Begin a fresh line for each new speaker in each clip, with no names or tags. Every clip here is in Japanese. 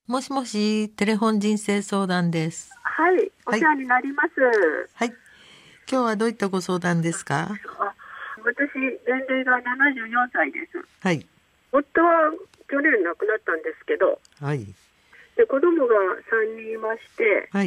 もしもし、テレフォン人生相談です。
はい、お世話になります。
はい。今日はどういったご相談ですか？
私、年齢が74歳です。
はい。
夫は去年亡くなったんですけど、
はい。
で子供が3人いまして、
はい。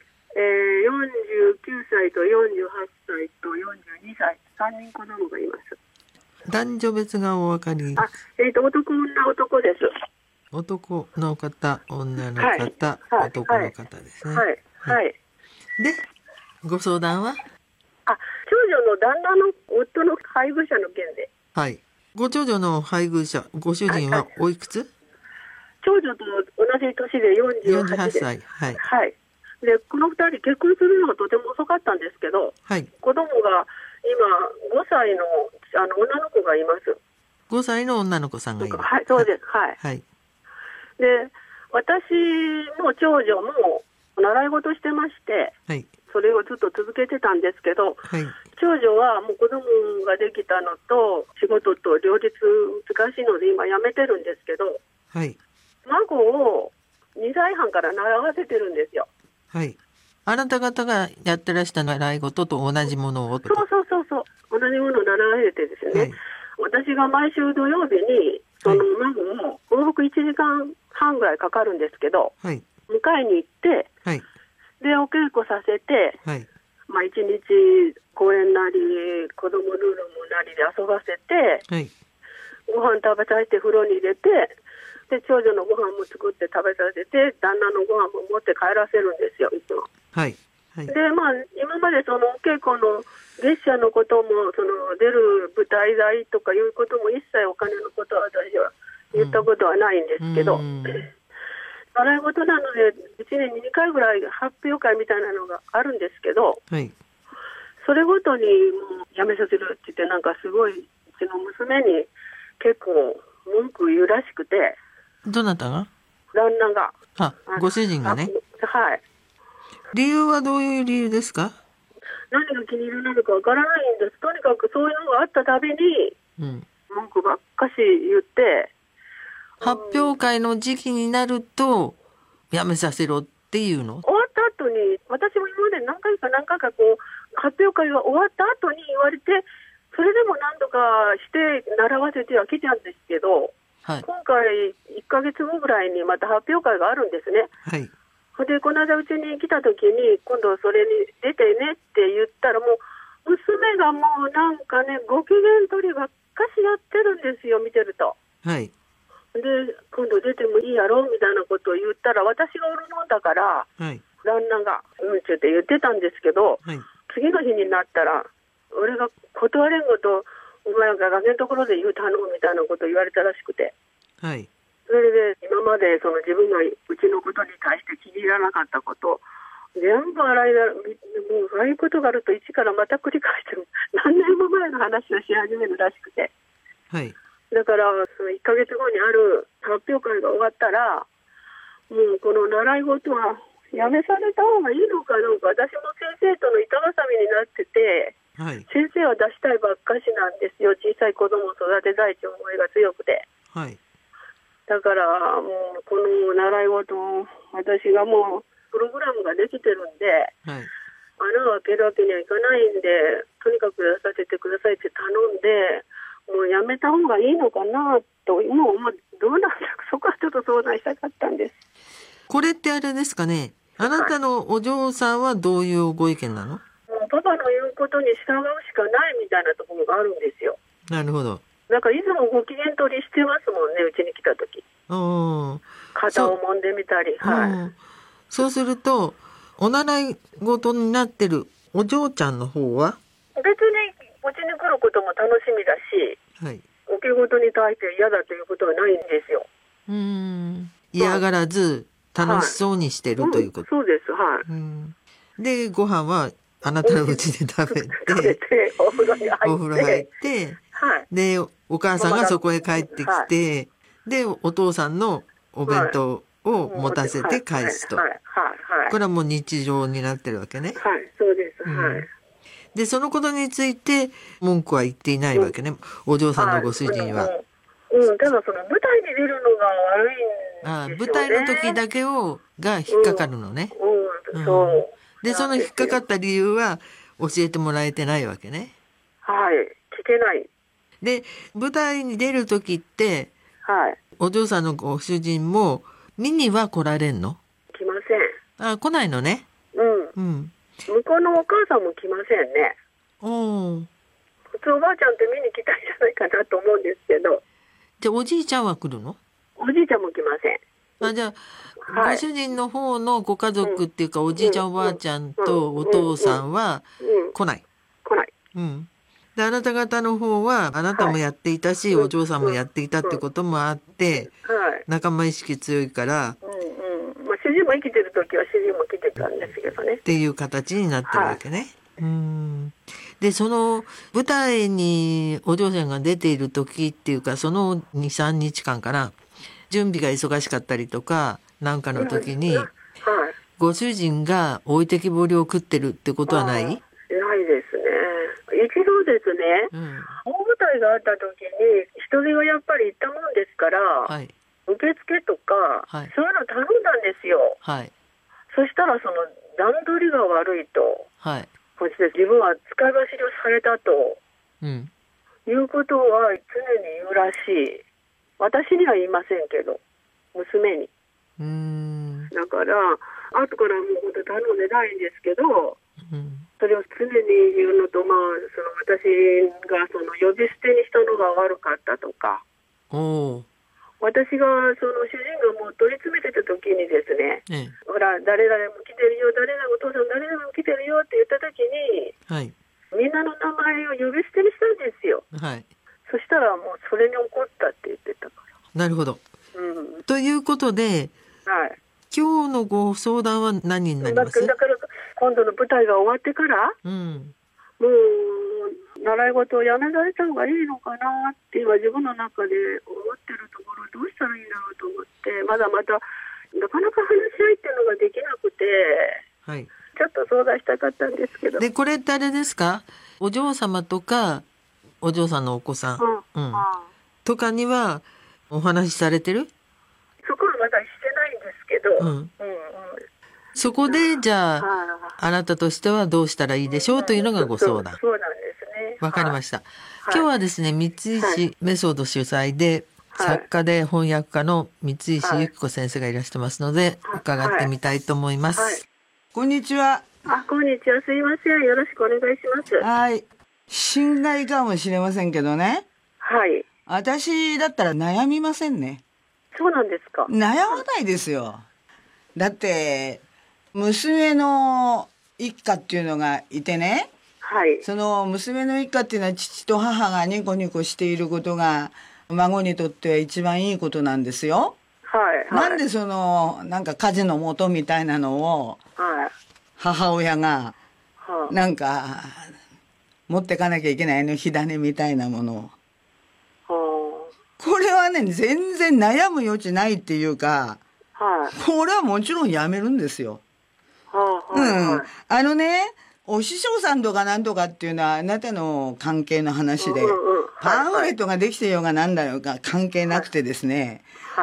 49歳と48歳と42歳、3人子供がいます。
男女別がお分かり？
男、女、男です。
男の方、女の
はい、
方、
はい、
男の方ですね。
はい、はい。
で、ご相談は？
長女の旦那の夫の配偶者の件で。
はい。ご長女の配偶者、ご主人はおいくつ？
長女と同じ年で48です。
48歳。はい。
はい。で、この2人結婚するのがとても遅かったんですけど、
はい。
子供が今5歳の女の子がいます。
5歳の女の子さんがいる。
はい、そうです。はい。
はい。
で、私も長女も習い事してまして、
はい。
それをずっと続けてたんですけど、
はい。
長女はもう子供ができたのと仕事と両立難しいので今辞めてるんですけど、
はい。
孫を2歳半から習わせてるんですよ。
はい。あなた方がやってらした習い事と同じものをとか。
そう同じものを習わせてですね、
はい。
私が毎週土曜日にその孫を往復1時間半ぐらいかかるんですけど、
はい。
迎えに行って、
はい。
でお稽古させて、
はい。
1日公園なり子供ルールもなりで遊ばせて、
はい。
ご飯食べさせて風呂に入れて、で長女のご飯も作って食べさせて、旦那のご飯も持って帰らせるんですよ、いつも。
はい。はい。
で今までそのお稽古の月謝のこともその出る舞台代とかいうことも一切お金のことは私は言ったことはないんですけど、習い事なので1年に2回ぐらい発表会みたいなのがあるんですけど、
はい。
それごとにもうやめさせるって言って、なんかすごいうちの娘に結構文句言うらしくて。
どなたが？
旦那が。
ご主人がね。
はい。
理由はどういう理由ですか？
何が気に入らないのかわからないんです。とにかくそういうのがあったたびに文句ばっかし言って、
発表会の時期になるとやめさせろっていうの？
終わった後に、私も今まで何回かこう発表会が終わった後に言われて、それでも何とかして習わせてはきたんですけど、
はい、
今回1ヶ月後ぐらいにまた発表会があるんですね。
はい。
でこの間うちに来た時に今度それに出てねって言ったら、もう娘がもうなんかね、ご機嫌取りばっかしやってるんですよ、見てると。
はい。
で今度出てもいいやろみたいなことを言ったら、私がおるもんだから、
はい、
旦那がちょって言ってたんですけど、
はい、
次の日になったら俺が断れんごとお前が崖のところで言うたのみたいなことを言われたらしくて、
はい。
それで今までその自分がうちのことに対して気に入らなかったこと全部洗いだ、もうああいうことがあると一からまた繰り返して何年も前の話をし始めるらしくて、
はい。
だからその1ヶ月後にある発表会が終わったら、もうこの習い事はやめされた方がいいのかどうか。私も先生との板挟みになってて、
はい、
先生は出したいばっかしなんですよ。小さい子供を育てたいという思いが強くて、
はい、
だからもうこの習い事を私がもうプログラムができてるんで、
はい、
穴を開けるわけにはいかないんで、とにかくやらさせてくださいって頼んで、もうやめた方がいいのかなと、もうどうなんだ、そこはちょっと相談したかったんです。
これってあれですかね、あなたのお嬢さんはどういうご意見なの？
パパの言うことに従うしかないみたいなところがあるんですよ。
なるほど。
なんかいつもご機嫌取りしてますもんね、うちに来た時。肩を揉んでみたり。はい。
そうするとお習い事になってるお嬢ちゃんの方は
別にうちに来ることも楽しみだし、
はい、
お稽古に対して嫌だということはないんですよ。
嫌がらず楽しそうにしてるということ。
そうです。はい。
でご飯はあなたのうちで食べて
お風呂に入
って、
はい、
でお母さんがそこへ帰ってきて、でお父さんのお弁当を持たせて返すと、これはもう日常になってるわけね。
はい、そうです。はい。
でそのことについて文句は言っていないわけね、お嬢さんのご主人は。
ただその舞台に出るのが悪い
舞台の時だけが引っかかるのね。
そう。
で、その引っかかった理由は教えてもらえてないわけね。
はい。聞けない。
で、舞台に出る時って、
はい。
お嬢さんのご主人も見には来られんの？
来ません。
来ないのね。
うん。向こうのお母さんも来ませんね。普通おばあちゃんって見に来たんじゃないかなと思うんですけど。
じゃあおじいちゃんは来るの？
おじいちゃんも来ません。
じゃあ、ご主人の方のご家族っていうか、おじいちゃんおばあちゃんとお父さんは来ない。
来ない。
で、あなた方の方は、あなたもやっていたし、お嬢さんもやっていたってこともあって、仲間意識強いから、
主人も生きてる時は主人も来てたんですけどね。
っていう形になってるわけね。で、その舞台にお嬢さんが出ている時っていうか、その2、3日間かな、準備が忙しかったりとか、なんかの時に、ご主人が置いてきぼりを食ってるってことはない？
ないですね。一度ですね、大舞台があった時に、人手がやっぱり行ったもんですから、受付とか、そういうの頼んだんですよ。そしたらその段取りが悪いと、そして自分は使い走りをされたと、いうことは常に言うらしい。私には言いませんけど、娘に。だから後からもう本当頼んでないんですけど、それを常に言うのと、その私がその呼び捨てにしたのが悪かったとか、私がその主人がもう取り詰めてた時にですね、ほら誰々も来てるよ、誰々お父さん誰々も来てるよって言った時に、みんなの名前を呼び捨てにしたんですよ。そしたらもうそれに怒ったって言ってたから。
なるほど。ということで、今日のご相談は何になります？
だから今度の舞台が終わってから、もう習い事をやめられた方がいいのかなって今自分の中で思ってるところ、どうしたらいいんだろうと思って、まだなかなか話し合いっていうのができなくて、ちょっと相談したかったんですけど。
で、これってあれですか？お嬢様とかお嬢さんのお子さん、とかにはお話しされてる？
そこはまだしてないんですけど、
そこでじゃあ、あなたとしてはどうしたらいいでしょうというのがご相談。
そうなんですね。
わかりました。今日はですね、三石メソッド主催で、作家で翻訳家の三石由紀子先生がいらしてますので、伺ってみたいと思います。
こんにちは。
こんにちは。すいません。よろしくお願いします。
心外かもしれませんけどね。私だったら悩みませんね。
そうなんですか？
悩まないですよ。だって、娘の一家っていうのがいてね。その娘の一家っていうのは父と母がニコニコしていることが孫にとっては一番いいことなんですよ。なんでそのなんか火事の元みたいなのを母親がなんか持ってかなきゃいけないの、火種みたいなものを。これはね、全然悩む余地ないっていうか、これはもちろんやめるんですよ。お師匠さんとかなんとかっていうのはあなたの関係の話で、パンフレットができてようがなんだようが関係なくてですね、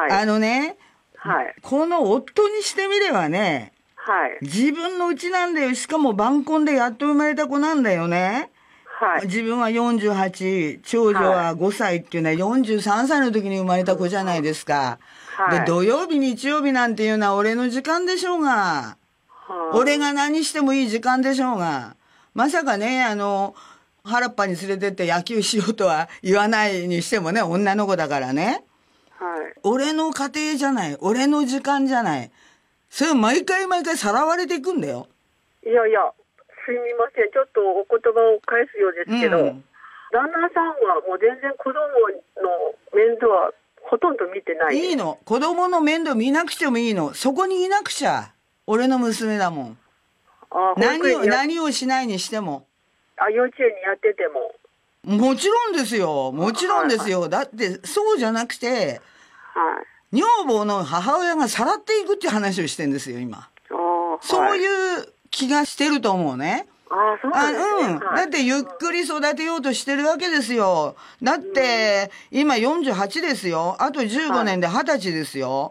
この夫にしてみればね、自分のうちなんだよ。しかも晩婚でやっと生まれた子なんだよね。自分は48、長女は5歳っていうのは43歳の時に生まれた子じゃないですか。で、土曜日、日曜日なんていうのは俺の時間でしょうが。俺が何してもいい時間でしょうが。まさかね、原っぱに連れてって野球しようとは言わないにしてもね、女の子だからね。俺の家庭じゃない。俺の時間じゃない。それ毎回さらわれていくんだよ。
いや、すみません。ちょっとお言葉を返すようですけど、旦那さんはもう全然子供の面倒はほとんど見てない。
いいの。子供の面倒見なくてもいいの。そこにいなくちゃ。俺の娘だもん。何をしないにしても。
幼稚園にやってても。
もちろんですよ。もちろんですよ。だってそうじゃなくて、女房の母親がさらっていくっていう話をしてんですよ、今。そういう気がしてると思うね。
そうなんですね。
だってゆっくり育てようとしてるわけですよ。だって今48ですよ。あと15年で20歳ですよ。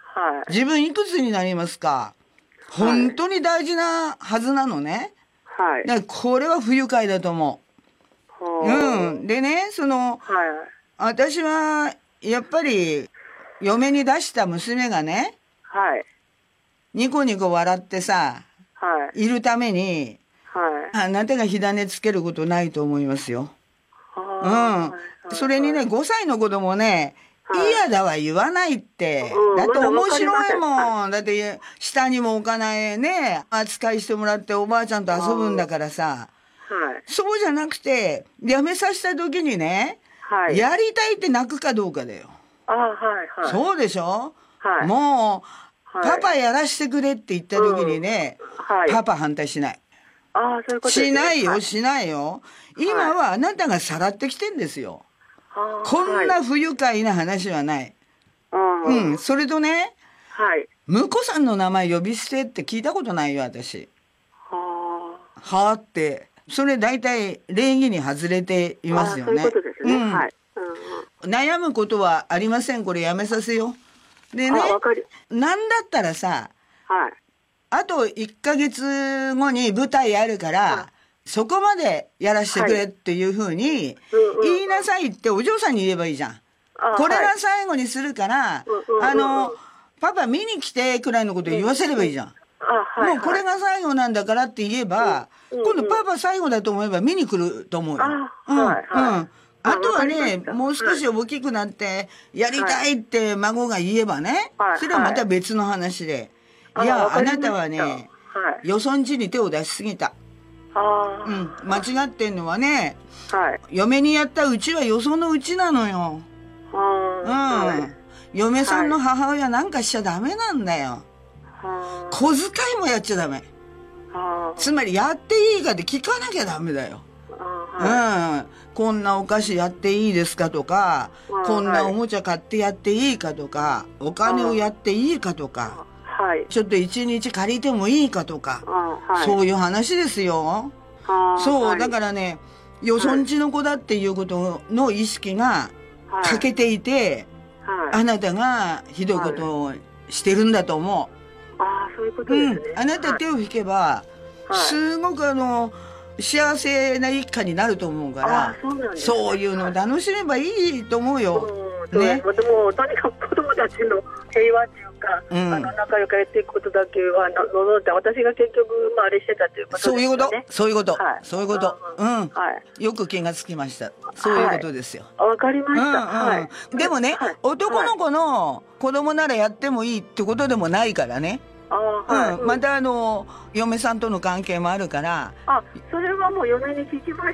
自分いくつになりますか、本当に大事なはずなのね。だからこれは不愉快だと思う。でね、私はやっぱり嫁に出した娘がね、ニコニコ笑ってさ、いるために、あなたが火種つけることないと思いますよ。それにね、5歳の子供ね、嫌だは言わないって。だって面白いもん。だって下にも置かないね、扱いしてもらっておばあちゃんと遊ぶんだからさ。そうじゃなくて、辞めさせた時にね、やりたいって泣くかどうかだよ。そうでしょ、もう、パパやらしてくれって言った時にね、パパ反対しない。しないよ、しないよ。今はあなたがさらってきてんですよ。こんな不愉快な話はない。それとね、婿さんの名前呼び捨てって聞いたことないよ、私。はあって。それ大体礼儀に外れていますよね。
そういうことですね。
悩むことはありません。これやめさせよう。でね、なんだったらさ、あと1ヶ月後に舞台あるから、そこまでやらしてくれっていうふうに言いなさいってお嬢さんに言えばいいじゃん。これが最後にするから、パパ見に来てくらいのこと言わせればいいじゃん。もうこれが最後なんだからって言えば、今度パパ最後だと思えば見に来ると思うよ。あとはね、もう少し大きくなってやりたいって孫が言えばね、それはまた別の話で。いや、あなたはね、よそんちに手を出しすぎた。間違ってんのはね、嫁にやったうちはよそのうちなのよ。嫁さんの母親なんかしちゃダメなんだよ。小遣いもやっちゃダメ。つまりやっていいかって聞かなきゃダメだよ。こんなお菓子やっていいですかとか、こんなおもちゃ買ってやっていいかとか、お金をやっていいかとか、ちょっと一日借りてもいいかとか、そういう話ですよ。そう、だからね、よそんちの子だっていうことの意識が欠けていて、あなたがひどいことをしてるんだと思う。
そういうことですね。
あなた手を引けば、すごく幸せな一家になると思うから、そういうの楽しめばいいと思うよ。
ね。でもとにかく子供たちの平和っていうか、仲良くやっていくことだけは望んで、私が結局あれしてたということですね。そういうこと、そういうこと、そういうこと。よく気がつきました。そういうことですよ。わかりました。
でもね、男の子の子供ならやってもいいってことでもないからね。また嫁さんとの関係もあるから。
それはもう嫁に聞きました。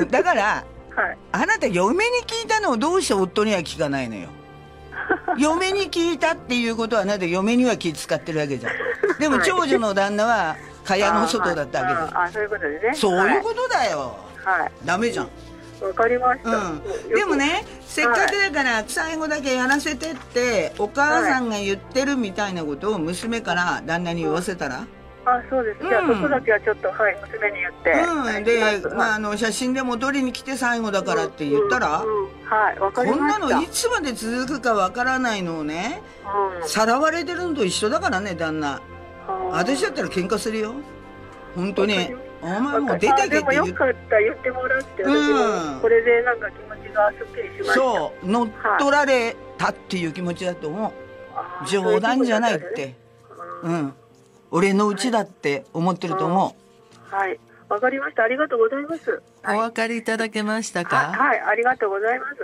だから、あなた嫁に聞いたのをどうして夫には聞かないのよ。嫁に聞いたっていうことはあなた嫁には気使ってるわけじゃん。でも長女の旦那は蚊帳の外だったわけだ。
そういうことですね。
そういうことだよ。ダメじゃん。
わかりました。
でもね、せっかくだから最後だけやらせてってお母さんが言ってるみたいなことを娘から旦那に言わせたら、
そうです。じゃあそこだけはちょっと娘に言って。
で、写真でも撮りに来て最後だからって言ったら、こんなのいつまで続くかわからないのをね、さらわれてるのと一緒だからね、旦那。私だったら喧嘩するよ。本当に。お前もう出てけって
でもよかった言ってもらって、私もこれでなんか気持ちがすっきりしました。
そう乗っ取られたっていう気持ちだと思う。冗談じゃないって。俺のうちだって思ってると思
う。わかりました。ありがとうございます。
お分かりいただけましたか？
ありがとうございます。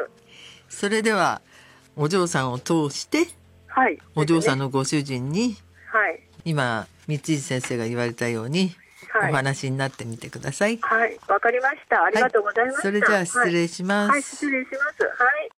それではお嬢さんを通して、お嬢さんのご主人に、今三井先生が言われたようにお話になってみてください。
わかりました。ありがとうございました。
それじゃあ失礼します。
失礼します。